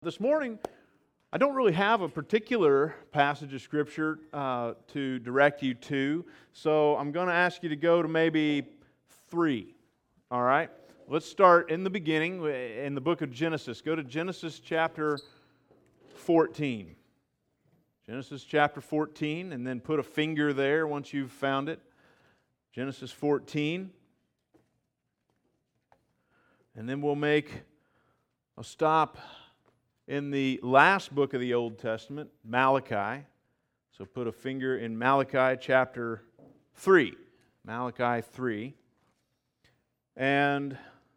This morning, I don't really have a particular passage of Scripture to direct you to, so I'm going to ask you to go to maybe 3, all right? Let's start in the beginning, in the book of Genesis. Go to Genesis chapter 14. Genesis chapter 14, and then put a finger there once you've found it. Genesis 14. And then we'll make a stop in the last book of the Old Testament, Malachi. So put a finger in Malachi chapter 3. Malachi 3. And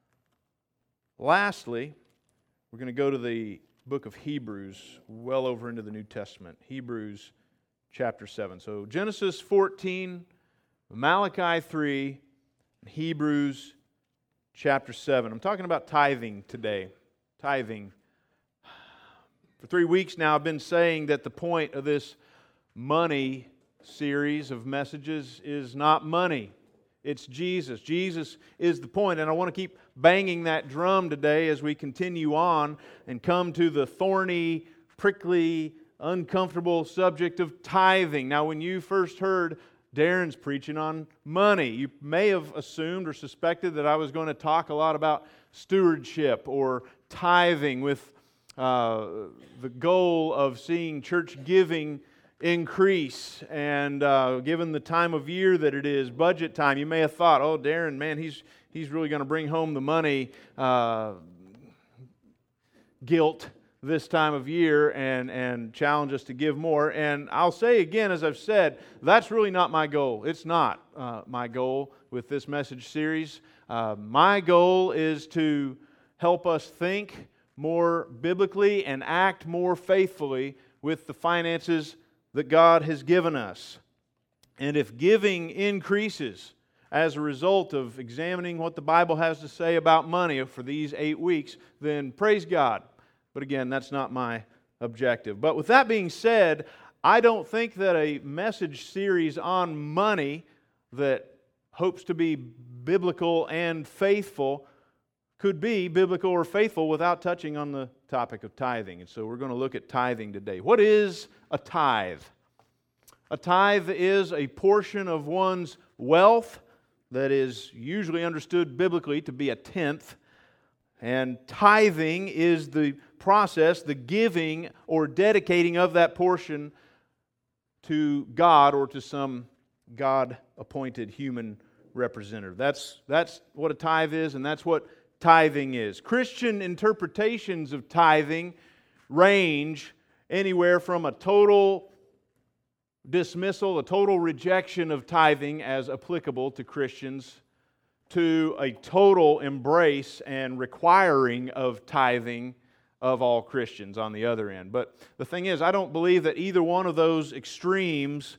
lastly, we're going to go to the book of Hebrews, well over into the New Testament. Hebrews chapter 7. So Genesis 14, Malachi 3, and Hebrews chapter 7. I'm talking about tithing today. Tithing. For 3 weeks now, I've been saying that the point of this money series of messages is not money. It's Jesus. Jesus is the point, and I want to keep banging that drum today as we continue on and come to the thorny, prickly, uncomfortable subject of tithing. Now, when you first heard Darren's preaching on money, you may have assumed or suspected that I was going to talk a lot about stewardship or tithing with the goal of seeing church giving increase. And given the time of year that it is, budget time, you may have thought, oh, Darren, man, he's really going to bring home the money guilt this time of year and challenge us to give more. And I'll say again, as I've said, that's really not my goal. It's not my goal with this message series. My goal is to help us think more biblically and act more faithfully with the finances that God has given us. And if giving increases as a result of examining what the Bible has to say about money for these 8 weeks, then praise God. But again, that's not my objective. But with that being said, I don't think that a message series on money that hopes to be biblical and faithful could be biblical or faithful without touching on the topic of tithing. And so we're going to look at tithing today. What is a tithe? A tithe is a portion of one's wealth that is usually understood biblically to be a tenth. And tithing is the process, the giving or dedicating of that portion to God or to some God-appointed human representative. That's what a tithe is, and that's what tithing is. Christian interpretations of tithing range anywhere from a total dismissal, a total rejection of tithing as applicable to Christians, to a total embrace and requiring of tithing of all Christians on the other end. But the thing is, I don't believe that either one of those extremes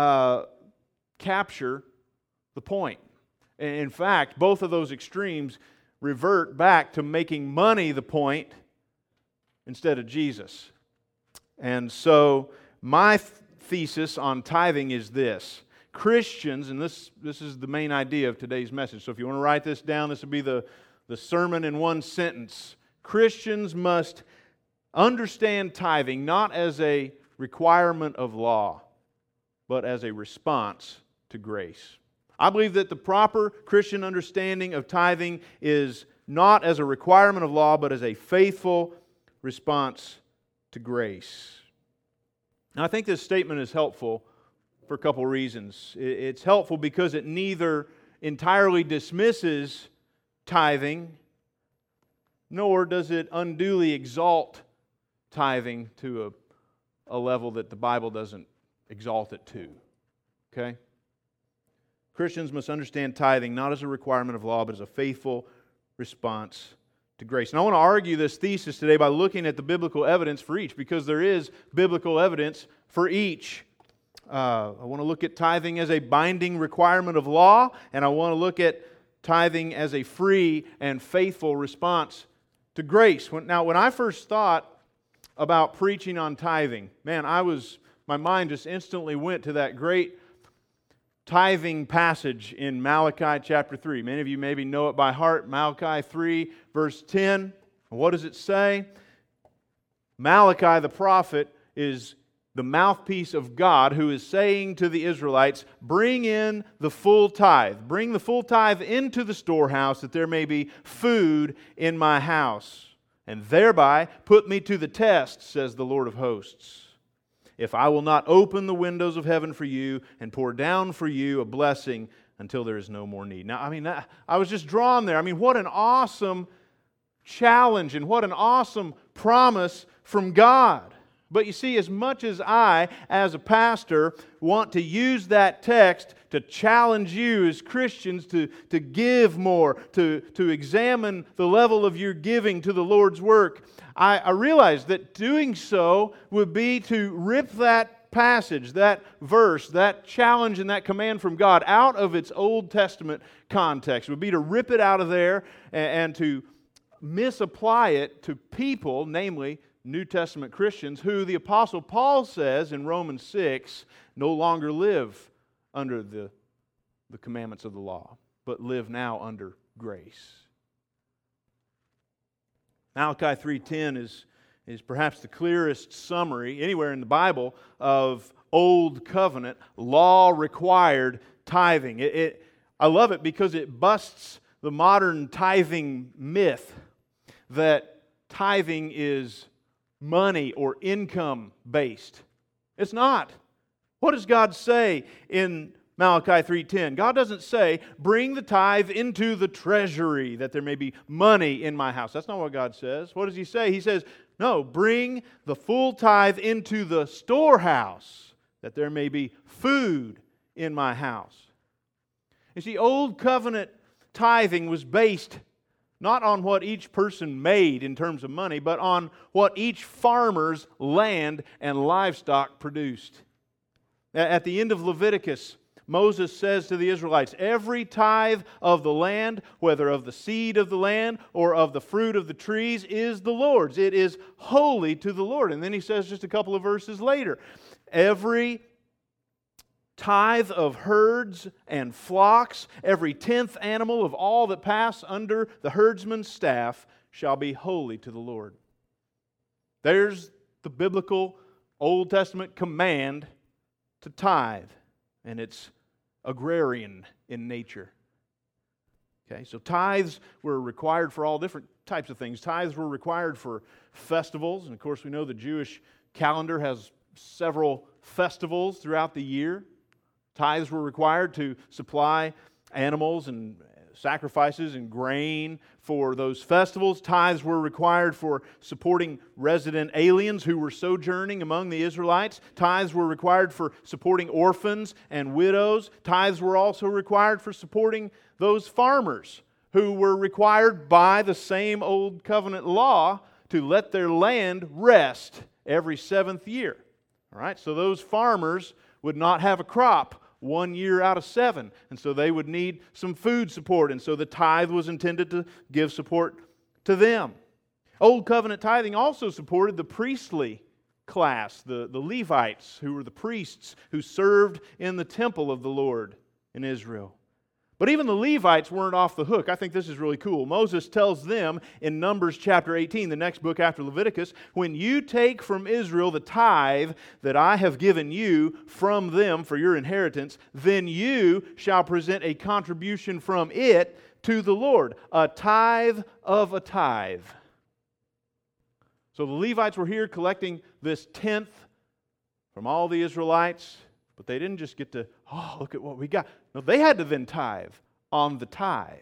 capture the point. In fact, both of those extremes revert back to making money the point instead of Jesus. And so my thesis on tithing is this. Christians, and this is the main idea of today's message, so if you want to write this down, this would be the sermon in one sentence. Christians must understand tithing not as a requirement of law, but as a response to grace. I believe that the proper Christian understanding of tithing is not as a requirement of law, but as a faithful response to grace. Now, I think this statement is helpful for a couple reasons. It's helpful because it neither entirely dismisses tithing, nor does it unduly exalt tithing to a level that the Bible doesn't exalt it to. Okay? Christians must understand tithing not as a requirement of law, but as a faithful response to grace. And I want to argue this thesis today by looking at the biblical evidence for each, because there is biblical evidence for each. I want to look at tithing as a binding requirement of law, and I want to look at tithing as a free and faithful response to grace. When I first thought about preaching on tithing, my mind just instantly went to that great tithing passage in Malachi chapter 3. Many of you maybe know it by heart. Malachi 3, verse 10. What does it say? Malachi the prophet is the mouthpiece of God who is saying to the Israelites, bring in the full tithe. Bring the full tithe into the storehouse that there may be food in my house. And thereby put me to the test, says the Lord of hosts, if I will not open the windows of heaven for you and pour down for you a blessing until there is no more need. Now, I was just drawn there. What an awesome challenge and what an awesome promise from God. But you see, as much as I, as a pastor, want to use that text to challenge you as Christians to give more, to examine the level of your giving to the Lord's work, I realize that doing so would be to rip that passage, that verse, that challenge and that command from God out of its Old Testament context. It would be to rip it out of there and to misapply it to people, namely New Testament Christians, who the Apostle Paul says in Romans 6 no longer live under the commandments of the law, but live now under grace. Malachi 3:10 is perhaps the clearest summary anywhere in the Bible of Old Covenant, law-required tithing. I love it because it busts the modern tithing myth that tithing is money or income based. It's not. What does God say in Malachi 3:10? God doesn't say, bring the tithe into the treasury that there may be money in my house. That's not what God says. What does He say? He says, no, bring the full tithe into the storehouse that there may be food in my house. You see, Old Covenant tithing was based not on what each person made in terms of money, but on what each farmer's land and livestock produced. At the end of Leviticus, Moses says to the Israelites, every tithe of the land, whether of the seed of the land or of the fruit of the trees, is the Lord's. It is holy to the Lord. And then he says just a couple of verses later, every tithe of herds and flocks, every 10th animal of all that pass under the herdsman's staff shall be holy to the Lord. There's the biblical Old Testament command to tithe, and it's agrarian in nature. Okay, so tithes were required for all different types of things. Tithes were required for festivals, and of course we know the Jewish calendar has several festivals throughout the year. Tithes were required to supply animals and sacrifices and grain for those festivals. Tithes were required for supporting resident aliens who were sojourning among the Israelites. Tithes were required for supporting orphans and widows. Tithes were also required for supporting those farmers who were required by the same Old Covenant law to let their land rest every 7th year. All right, so those farmers would not have a crop 1 year out of 7. And so they would need some food support. And so the tithe was intended to give support to them. Old Covenant tithing also supported the priestly class, the Levites, who were the priests who served in the temple of the Lord in Israel. But even the Levites weren't off the hook. I think this is really cool. Moses tells them in Numbers chapter 18, the next book after Leviticus, when you take from Israel the tithe that I have given you from them for your inheritance, then you shall present a contribution from it to the Lord, a tithe of a tithe. So the Levites were here collecting this 10th from all the Israelites, but they didn't just get to, oh, look at what we got. No, they had to then tithe on the tithe.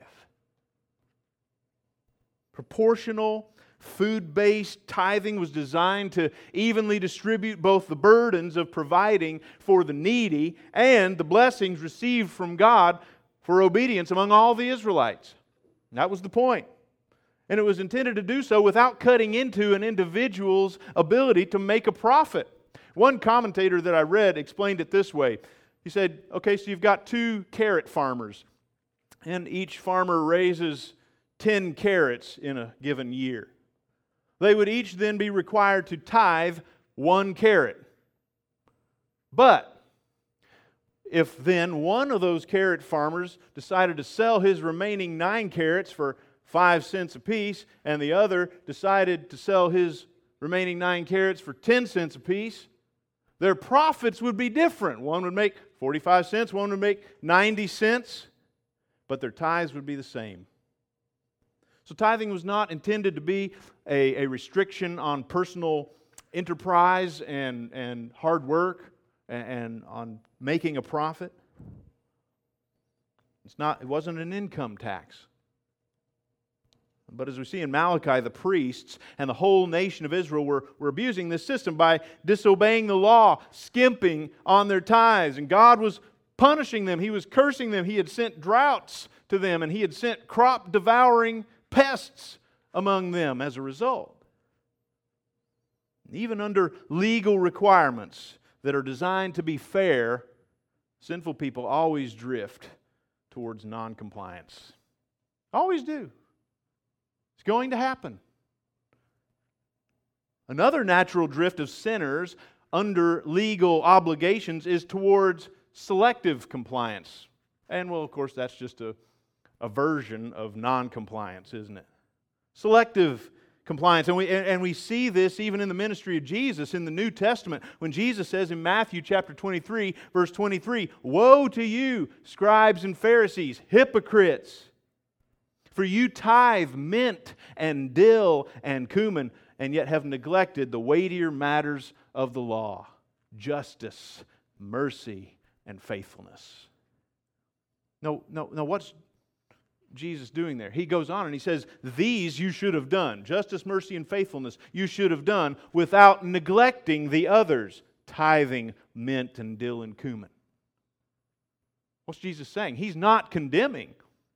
Proportional, food-based tithing was designed to evenly distribute both the burdens of providing for the needy and the blessings received from God for obedience among all the Israelites. And that was the point. And it was intended to do so without cutting into an individual's ability to make a profit. One commentator that I read explained it this way. He said, okay, so you've got 2 carrot farmers, and each farmer raises 10 carrots in a given year. They would each then be required to tithe 1 carrot. But if then one of those carrot farmers decided to sell his remaining 9 carrots for 5 cents apiece, and the other decided to sell his remaining 9 carats for 10 cents apiece, their profits would be different. One would make 45 cents, one would make 90 cents, but their tithes would be the same. So tithing was not intended to be a restriction on personal enterprise and hard work and on making a profit. It wasn't an income tax. But as we see in Malachi, the priests and the whole nation of Israel were abusing this system by disobeying the law, skimping on their tithes. And God was punishing them. He was cursing them. He had sent droughts to them, and He had sent crop-devouring pests among them as a result. Even under legal requirements that are designed to be fair, sinful people always drift towards non-compliance. Always do. It's going to happen. Another natural drift of sinners under legal obligations is towards selective compliance. And, well, of course, that's just a version of non-compliance, isn't it? Selective compliance. And we see this even in the ministry of Jesus in the New Testament when Jesus says in Matthew chapter 23, verse 23, "Woe to you, scribes and Pharisees, hypocrites! For you tithe mint and dill and cumin, and yet have neglected the weightier matters of the law, justice, mercy, and faithfulness." No, what's Jesus doing there? He goes on and He says, these you should have done. Justice, mercy, and faithfulness you should have done without neglecting the others, tithing mint and dill and cumin. What's Jesus saying? He's not condemning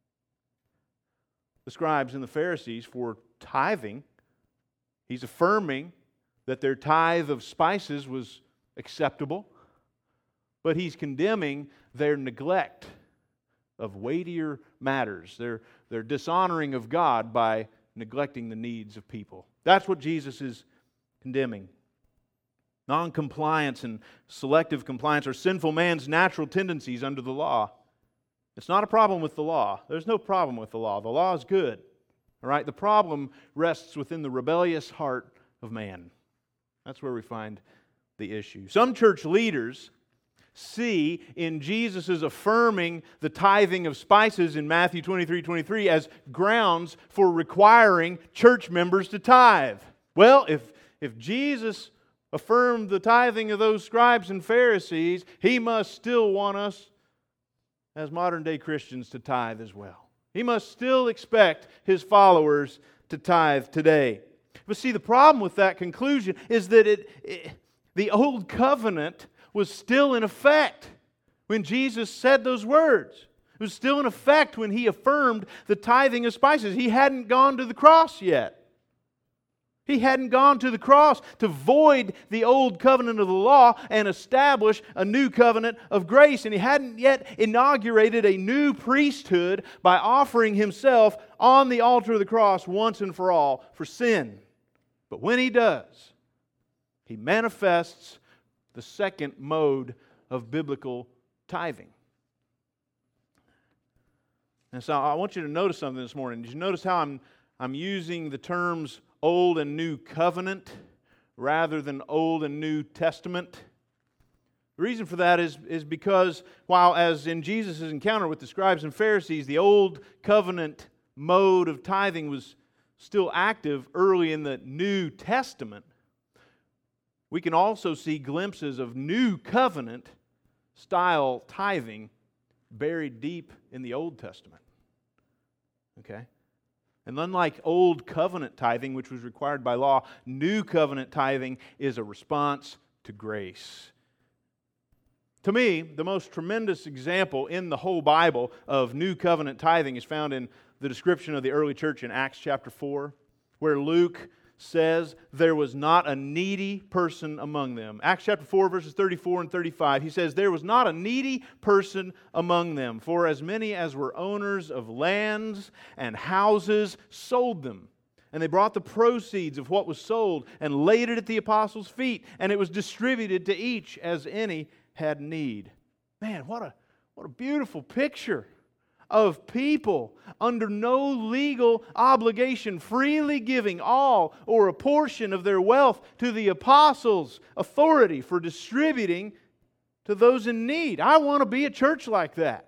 the scribes and the Pharisees for tithing. He's affirming that their tithe of spices was acceptable, but He's condemning their neglect of weightier matters, their dishonoring of God by neglecting the needs of people. That's what Jesus is condemning. Non-compliance and selective compliance are sinful man's natural tendencies under the law. It's not a problem with the law. There's no problem with the law. The law is good. All right? The problem rests within the rebellious heart of man. That's where we find the issue. Some church leaders see in Jesus' affirming the tithing of spices in Matthew 23 as grounds for requiring church members to tithe. Well, if Jesus affirmed the tithing of those scribes and Pharisees, He must still want us as modern-day Christians to tithe as well. He must still expect His followers to tithe today. But see, the problem with that conclusion is that the old covenant was still in effect when Jesus said those words. It was still in effect when He affirmed the tithing of spices. He hadn't gone to the cross yet. He hadn't gone to the cross to void the old covenant of the law and establish a new covenant of grace. And He hadn't yet inaugurated a new priesthood by offering Himself on the altar of the cross once and for all for sin. But when He does, He manifests the second mode of biblical tithing. And so I want you to notice something this morning. Did you notice how I'm using the terms Old and New Covenant rather than Old and New Testament? The reason for that is because while as in Jesus' encounter with the scribes and Pharisees, the Old Covenant mode of tithing was still active early in the New Testament, we can also see glimpses of New Covenant style tithing buried deep in the Old Testament. Okay? And unlike Old Covenant tithing, which was required by law, New Covenant tithing is a response to grace. To me, the most tremendous example in the whole Bible of New Covenant tithing is found in the description of the early church in Acts chapter 4, where Luke says there was not a needy person among them. Acts chapter 4, verses 34 and 35, he says, there was not a needy person among them, for as many as were owners of lands and houses sold them. And they brought the proceeds of what was sold and laid it at the apostles' feet, and it was distributed to each as any had need. Man, what a beautiful picture of people under no legal obligation, freely giving all or a portion of their wealth to the apostles' authority for distributing to those in need. I want to be a church like that.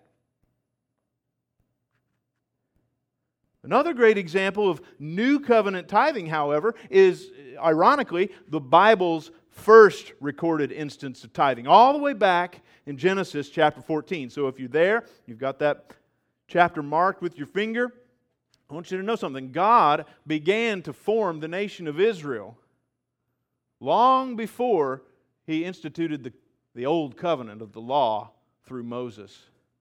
Another great example of New Covenant tithing, however, is, ironically, the Bible's first recorded instance of tithing, all the way back in Genesis chapter 14. So if you're there, you've got that chapter marked with your finger, I want you to know something. God began to form the nation of Israel long before He instituted the old covenant of the law through Moses.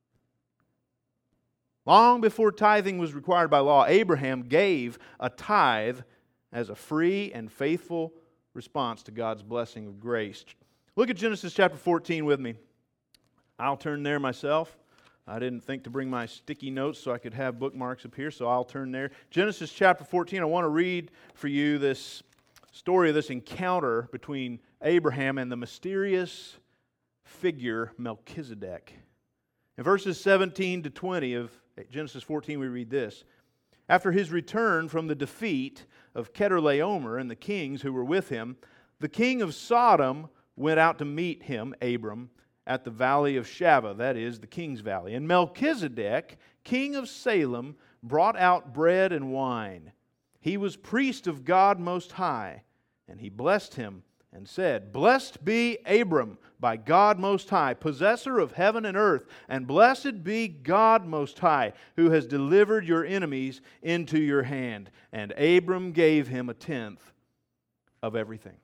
Long before tithing was required by law, Abraham gave a tithe as a free and faithful response to God's blessing of grace. Look at Genesis chapter 14 with me. I'll turn there myself. I didn't think to bring my sticky notes so I could have bookmarks up here, so I'll turn there. Genesis chapter 14, I want to read for you this story of this encounter between Abraham and the mysterious figure Melchizedek. In verses 17 to 20 of Genesis 14, we read this. After his return from the defeat of Chedorlaomer and the kings who were with him, the king of Sodom went out to meet him, Abram, at the valley of Shaveh, that is, the king's valley. And Melchizedek, king of Salem, brought out bread and wine. He was priest of God Most High, and he blessed him and said, Blessed be Abram by God Most High, possessor of heaven and earth, and blessed be God Most High, who has delivered your enemies into your hand. And Abram gave him a tenth of everything.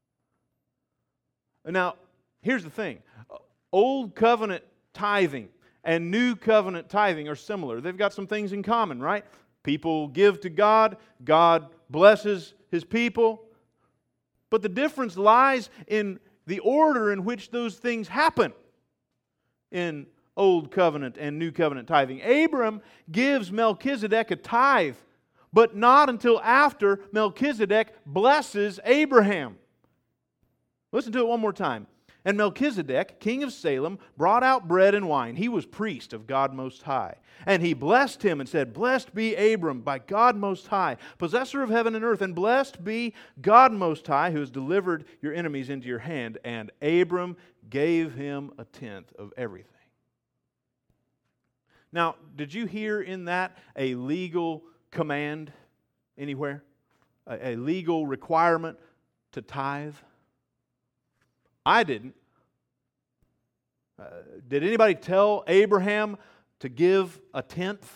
Now, here's the thing. Old covenant tithing and new covenant tithing are similar. They've got some things in common, right? People give to God, God blesses His people. But the difference lies in the order in which those things happen in Old Covenant and New Covenant tithing. Abram gives Melchizedek a tithe, but not until after Melchizedek blesses Abraham. Listen to it one more time. And Melchizedek, king of Salem, brought out bread and wine. He was priest of God Most High. And he blessed him and said, Blessed be Abram by God Most High, possessor of heaven and earth, and blessed be God Most High, who has delivered your enemies into your hand. And Abram gave him a tenth of everything. Now, did you hear in that a legal command anywhere? A legal requirement to tithe? I didn't. Did anybody tell Abraham to give a tenth?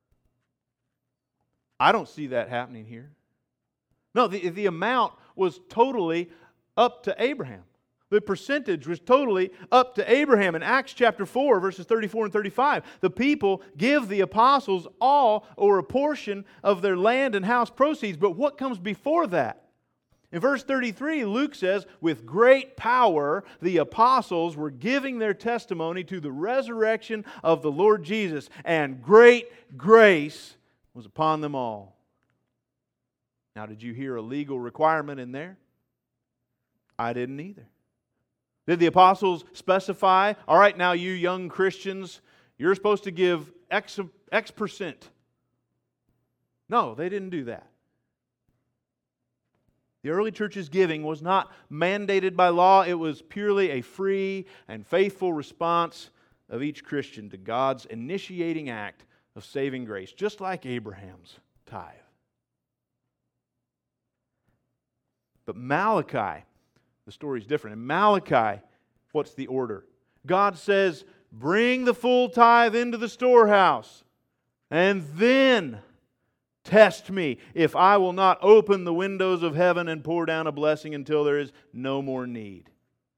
I don't see that happening here. No, the amount was totally up to Abraham. The percentage was totally up to Abraham. In Acts chapter 4, verses 34 and 35, the people give the apostles all or a portion of their land and house proceeds. But what comes before that? In verse 33, Luke says, with great power the apostles were giving their testimony to the resurrection of the Lord Jesus, and great grace was upon them all. Now, did you hear a legal requirement in there? I didn't either. Did the apostles specify, all right, now you young Christians, you're supposed to give X percent? No, they didn't do that. The early church's giving was not mandated by law. It was purely a free and faithful response of each Christian to God's initiating act of saving grace, just like Abraham's tithe. But Malachi, the story's different. In Malachi, what's the order? God says, bring the full tithe into the storehouse, and then test me if I will not open the windows of heaven and pour down a blessing until there is no more need.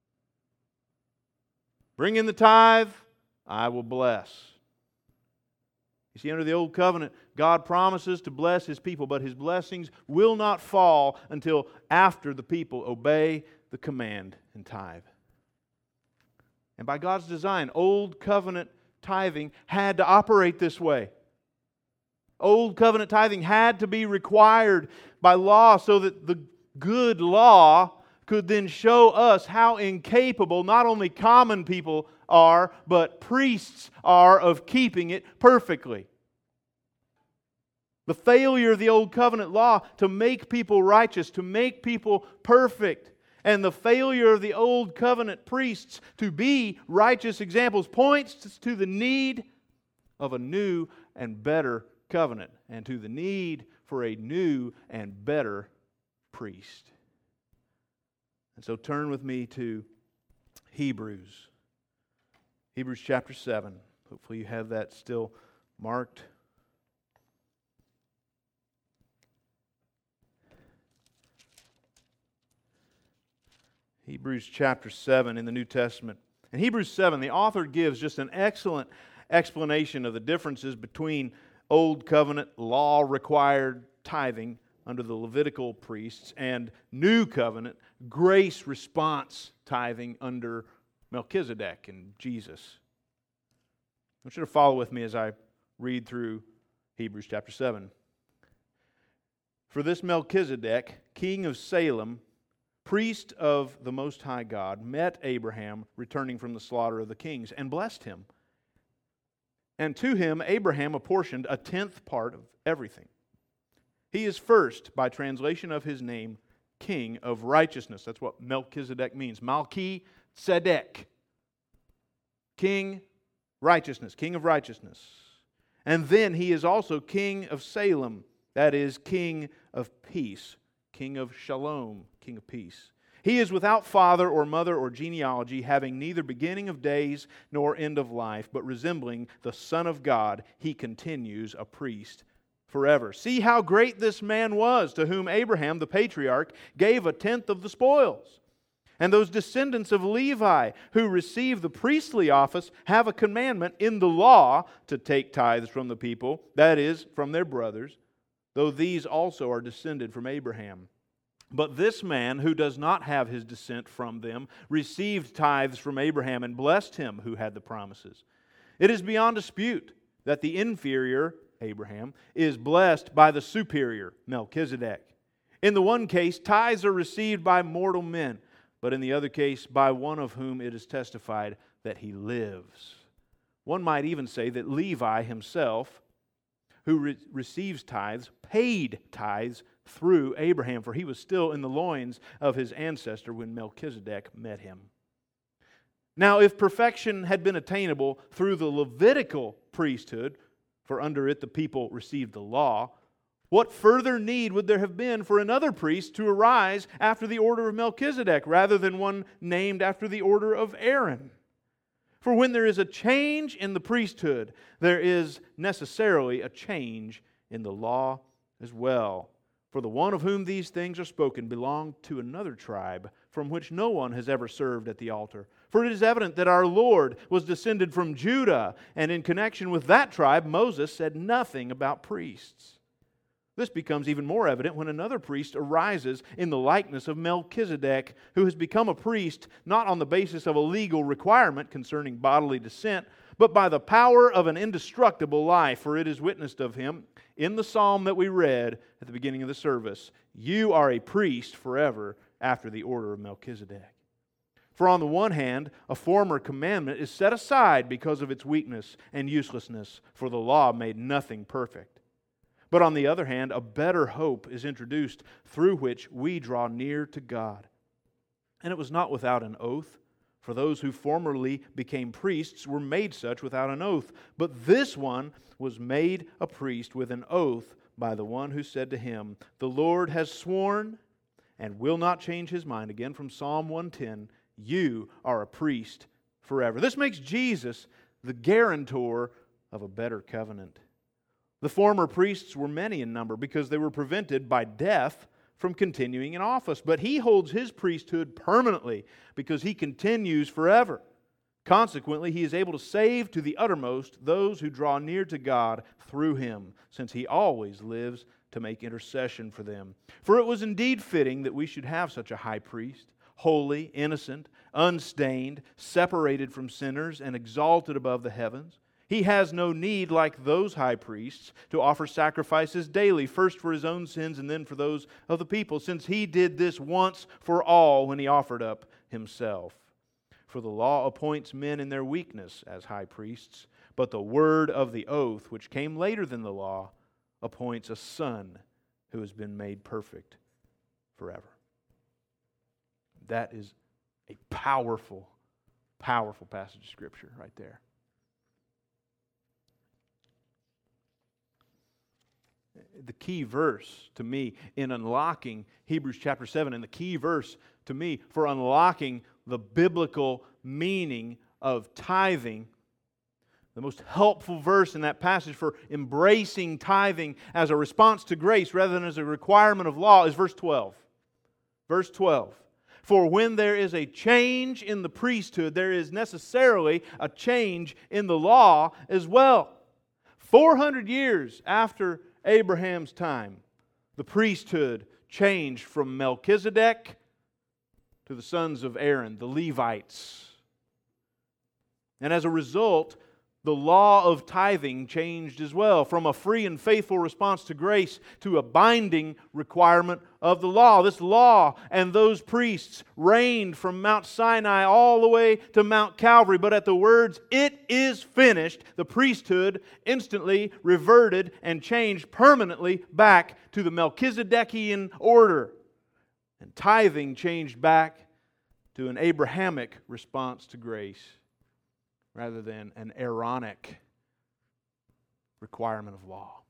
Bring in the tithe, I will bless. You see, under the Old Covenant, God promises to bless His people, but His blessings will not fall until after the people obey the command and tithe. And by God's design, Old Covenant tithing had to operate this way. Old Covenant tithing had to be required by law so that the good law could then show us how incapable not only common people are, but priests are of keeping it perfectly. The failure of the Old Covenant law to make people righteous, to make people perfect, and the failure of the Old Covenant priests to be righteous examples points to the need of a new and better covenant, and to the need for a new and better priest. And so turn with me to Hebrews. Hebrews chapter 7. Hopefully you have that still marked. Hebrews chapter 7 in the New Testament. In Hebrews 7, the author gives just an excellent explanation of the differences between Old Covenant law-required tithing under the Levitical priests and New Covenant grace response tithing under Melchizedek and Jesus. I want you to follow with me as I read through Hebrews chapter 7. For this Melchizedek, king of Salem, priest of the Most High God, met Abraham returning from the slaughter of the kings and blessed him. And to him Abraham apportioned a tenth part of everything. He is first, by translation of his name, King of Righteousness. That's what Melchizedek means. Malki Tzedek. King Righteousness. King of Righteousness. And then he is also King of Salem. That is, King of Peace. King of Shalom. King of Peace. He is without father or mother or genealogy, having neither beginning of days nor end of life, but resembling the Son of God, he continues a priest forever. See how great this man was, to whom Abraham, the patriarch, gave a tenth of the spoils. And those descendants of Levi who receive the priestly office have a commandment in the law to take tithes from the people, that is, from their brothers, though these also are descended from Abraham. But this man, who does not have his descent from them, received tithes from Abraham and blessed him who had the promises. It is beyond dispute that the inferior, Abraham, is blessed by the superior, Melchizedek. In the one case, tithes are received by mortal men, but in the other case, by one of whom it is testified that he lives. One might even say that Levi himself, who receives tithes, paid tithes through Abraham, for he was still in the loins of his ancestor when Melchizedek met him. Now, if perfection had been attainable through the Levitical priesthood, for under it the people received the law, what further need would there have been for another priest to arise after the order of Melchizedek, rather than one named after the order of Aaron? For when there is a change in the priesthood, there is necessarily a change in the law as well. For the one of whom these things are spoken belonged to another tribe, from which no one has ever served at the altar. For it is evident that our Lord was descended from Judah, and in connection with that tribe, Moses said nothing about priests. This becomes even more evident when another priest arises in the likeness of Melchizedek, who has become a priest not on the basis of a legal requirement concerning bodily descent, but by the power of an indestructible life. For it is witnessed of him in the psalm that we read at the beginning of the service, "You are a priest forever after the order of Melchizedek." For on the one hand, a former commandment is set aside because of its weakness and uselessness, for the law made nothing perfect. But on the other hand, a better hope is introduced through which we draw near to God. And it was not without an oath, for those who formerly became priests were made such without an oath. But this one was made a priest with an oath by the one who said to him, "The Lord has sworn and will not change his mind." Again from Psalm 110, "You are a priest forever." This makes Jesus the guarantor of a better covenant. The former priests were many in number because they were prevented by death from continuing in office. But he holds his priesthood permanently because he continues forever. Consequently, he is able to save to the uttermost those who draw near to God through him, since he always lives to make intercession for them. For it was indeed fitting that we should have such a high priest, holy, innocent, unstained, separated from sinners, and exalted above the heavens. He has no need, like those high priests, to offer sacrifices daily, first for His own sins and then for those of the people, since He did this once for all when He offered up Himself. For the law appoints men in their weakness as high priests, but the word of the oath, which came later than the law, appoints a Son who has been made perfect forever. That is a powerful, powerful passage of Scripture right there. The key verse to me in unlocking Hebrews chapter 7, and the key verse to me for unlocking the biblical meaning of tithing, the most helpful verse in that passage for embracing tithing as a response to grace rather than as a requirement of law, is verse 12. Verse 12. For when there is a change in the priesthood, there is necessarily a change in the law as well. 400 years after Abraham's time, the priesthood changed from Melchizedek to the sons of Aaron, the Levites. And as a result, the law of tithing changed as well, from a free and faithful response to grace to a binding requirement of the law. This law and those priests reigned from Mount Sinai all the way to Mount Calvary, but at the words, "It is finished," the priesthood instantly reverted and changed permanently back to the Melchizedekian order. And tithing changed back to an Abrahamic response to grace, rather than an Aaronic requirement of law.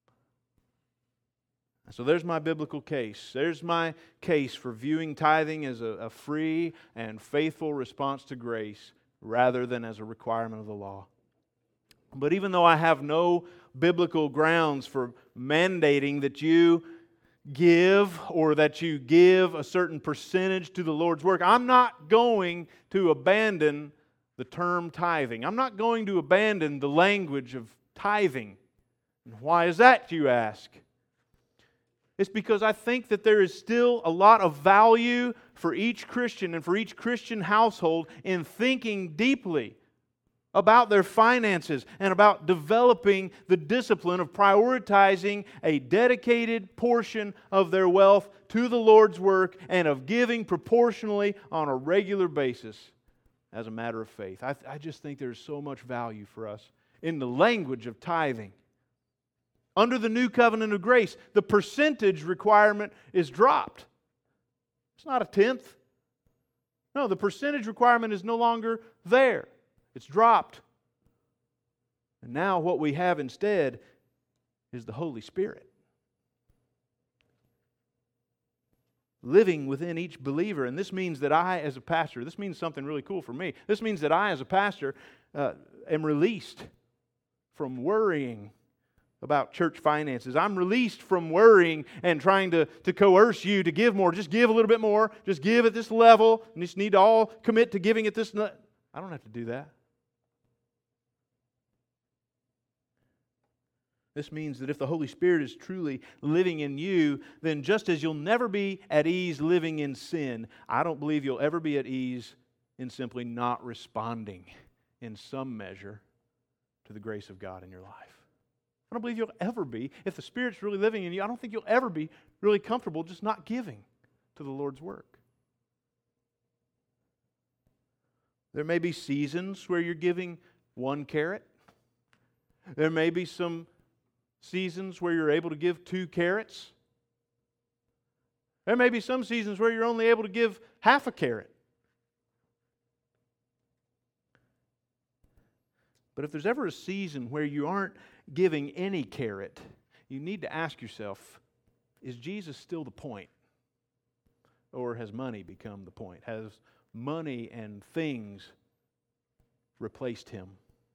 So there's my biblical case. There's my case for viewing tithing as a free and faithful response to grace rather than as a requirement of the law. But even though I have no biblical grounds for mandating that you give or that you give a certain percentage to the Lord's work, I'm not going to abandon the term tithing. I'm not going to abandon the language of tithing. And why is that, you ask? It's because I think that there is still a lot of value for each Christian and for each Christian household in thinking deeply about their finances and about developing the discipline of prioritizing a dedicated portion of their wealth to the Lord's work and of giving proportionally on a regular basis as a matter of faith. I just think there's so much value for us in the language of tithing. Under the new covenant of grace, the percentage requirement is dropped. It's not a tenth. No, the percentage requirement is no longer there. It's dropped. And now what we have instead is the Holy Spirit living within each believer. And this means that I, as a pastor, this means something really cool for me. This means that I, as a pastor, am released from worrying about church finances. I'm released from worrying and trying to coerce you to give more. Just give a little bit more. Just give at this level. You just need to all commit to giving at this level. I don't have to do that. This means that if the Holy Spirit is truly living in you, then just as you'll never be at ease living in sin, I don't believe you'll ever be at ease in simply not responding in some measure to the grace of God in your life. I don't believe you'll ever be, if the Spirit's really living in you, I don't think you'll ever be really comfortable just not giving to the Lord's work. There may be seasons where you're giving 1 carrot. There may be some seasons where you're able to give 2 carrots. There may be some seasons where you're only able to give half a carrot. But if there's ever a season where you aren't giving any carrot, you need to ask yourself, is Jesus still the point? Or has money become the point? Has money and things replaced Him?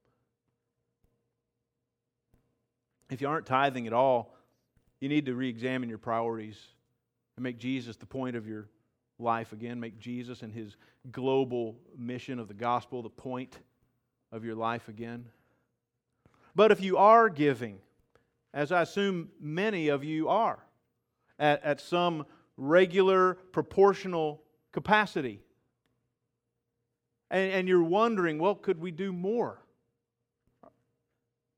If you aren't tithing at all, you need to re-examine your priorities and make Jesus the point of your life again. Make Jesus and His global mission of the gospel the point of your life again. But if you are giving, as I assume many of you are, at some regular proportional capacity, and you're wondering, well, could we do more?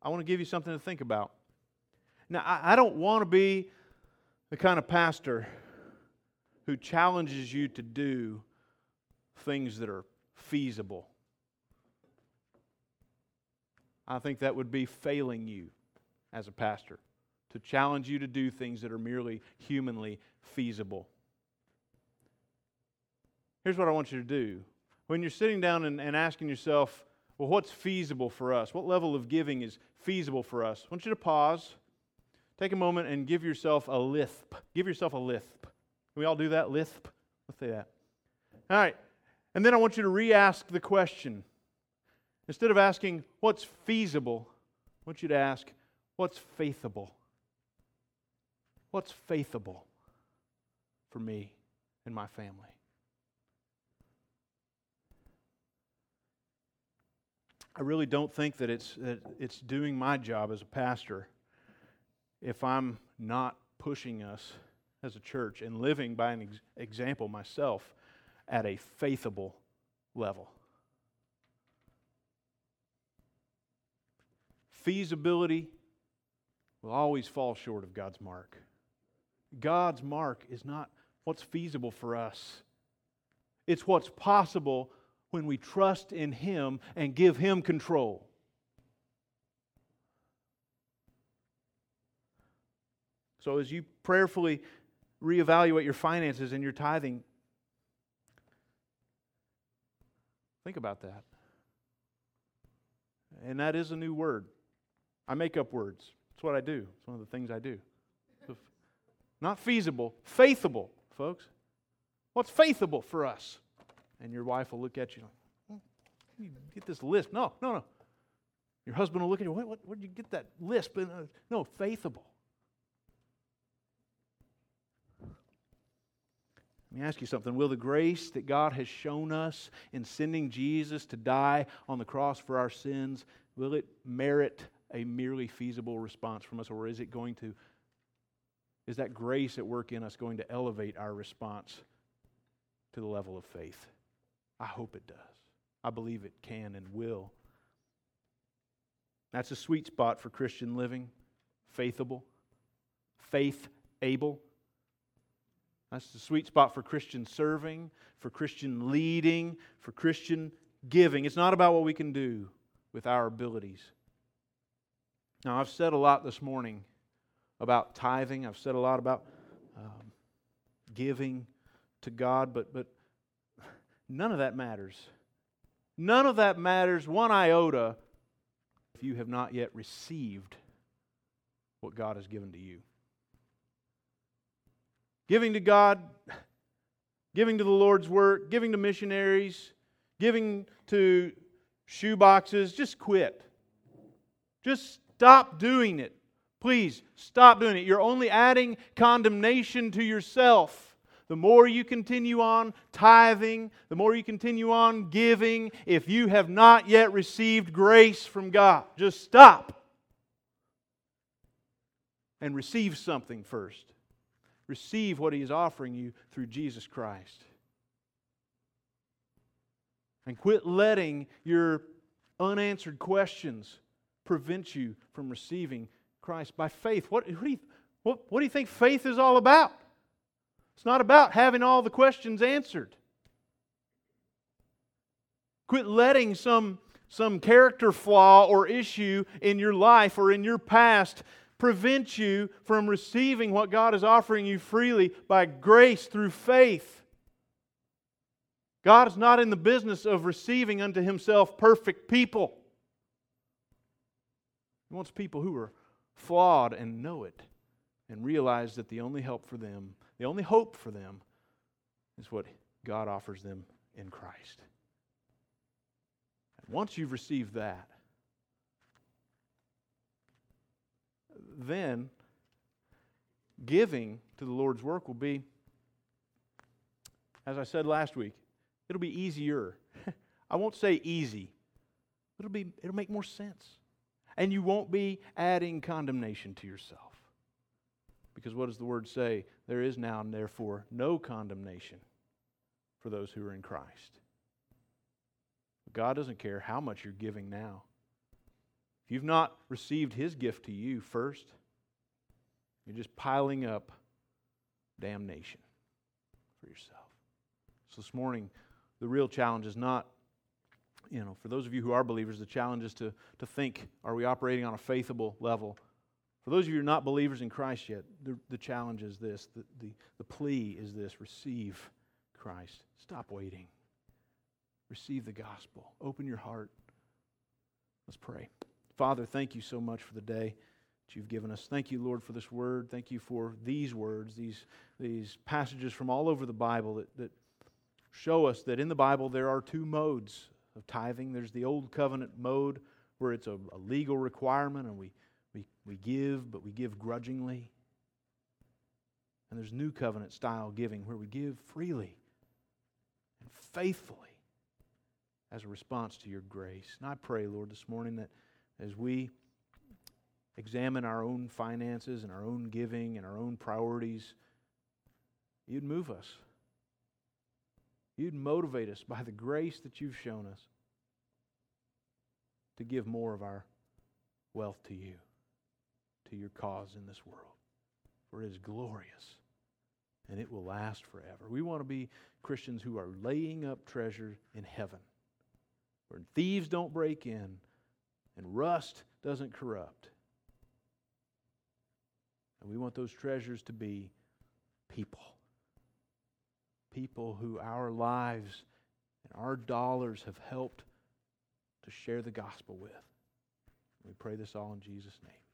I want to give you something to think about. Now, I don't want to be the kind of pastor who challenges you to do things that are feasible. I think that would be failing you as a pastor, to challenge you to do things that are merely humanly feasible. Here's what I want you to do. When you're sitting down and asking yourself, well, what's feasible for us? What level of giving is feasible for us? I want you to pause, take a moment, and give yourself a lisp. Give yourself a lisp. Can we all do that? Lisp? Let's say that. All right. And then I want you to re-ask the question. Instead of asking, what's feasible, I want you to ask, what's faithable? What's faithable for me and my family? I really don't think that it's doing my job as a pastor if I'm not pushing us as a church and living by an example myself at a faithable level. Feasibility will always fall short of God's mark. God's mark is not what's feasible for us. It's what's possible when we trust in Him and give Him control. So as you prayerfully reevaluate your finances and your tithing, think about that. And that is a new word. I make up words. It's what I do. It's one of the things I do. Not feasible, faithable, folks. What's faithable for us? And your wife will look at you like, you get this lisp. No. Your husband will look at you, where did you get that lisp? No, faithable. Let me ask you something. Will the grace that God has shown us in sending Jesus to die on the cross for our sins, will it merit a merely feasible response from us, or is that grace at work in us going to elevate our response to the level of faith? I hope it does. I believe it can and will. That's a sweet spot for Christian living. Faithable. Faith-able. That's the sweet spot for Christian serving, for Christian leading, for Christian giving. It's not about what we can do with our abilities. Now, I've said a lot this morning about tithing. I've said a lot about giving to God, but none of that matters. None of that matters one iota if you have not yet received what God has given to you. Giving to God, giving to the Lord's work, giving to missionaries, giving to shoeboxes, just quit. Just stop doing it. Please, stop doing it. You're only adding condemnation to yourself. The more you continue on tithing, the more you continue on giving, if you have not yet received grace from God, just stop and receive something first. Receive what He is offering you through Jesus Christ. And quit letting your unanswered questions prevent you from receiving Christ by faith. What do you think faith is all about? It's not about having all the questions answered. Quit letting some character flaw or issue in your life or in your past prevent you from receiving what God is offering you freely by grace through faith. God is not in the business of receiving unto Himself perfect people. He wants people who are flawed and know it and realize that the only hope for them is what God offers them in Christ. And once you've received that, then giving to the Lord's work will be, as I said last week, it'll be easier. I won't say easy. It'll make more sense. And you won't be adding condemnation to yourself. Because what does the Word say? There is now and therefore no condemnation for those who are in Christ. God doesn't care how much you're giving now. If you've not received His gift to you first, you're just piling up damnation for yourself. So this morning, the real challenge is not, for those of you who are believers, the challenge is to think, are we operating on a faithable level? For those of you who are not believers in Christ yet, the challenge is this, the plea is this: receive Christ. Stop waiting. Receive the gospel. Open your heart. Let's pray. Father, thank you so much for the day that you've given us. Thank you, Lord, for this word. Thank you for these words, these passages from all over the Bible that show us that in the Bible there are two modes of tithing. There's the old covenant mode where it's a legal requirement and we give, but we give grudgingly. And there's new covenant style giving where we give freely and faithfully as a response to your grace. And I pray, Lord, this morning that as we examine our own finances and our own giving and our own priorities, you'd move us. You'd motivate us by the grace that you've shown us to give more of our wealth to you, to your cause in this world. For it is glorious and it will last forever. We want to be Christians who are laying up treasure in heaven, where thieves don't break in and rust doesn't corrupt. And we want those treasures to be people. People who our lives and our dollars have helped to share the gospel with. We pray this all in Jesus' name.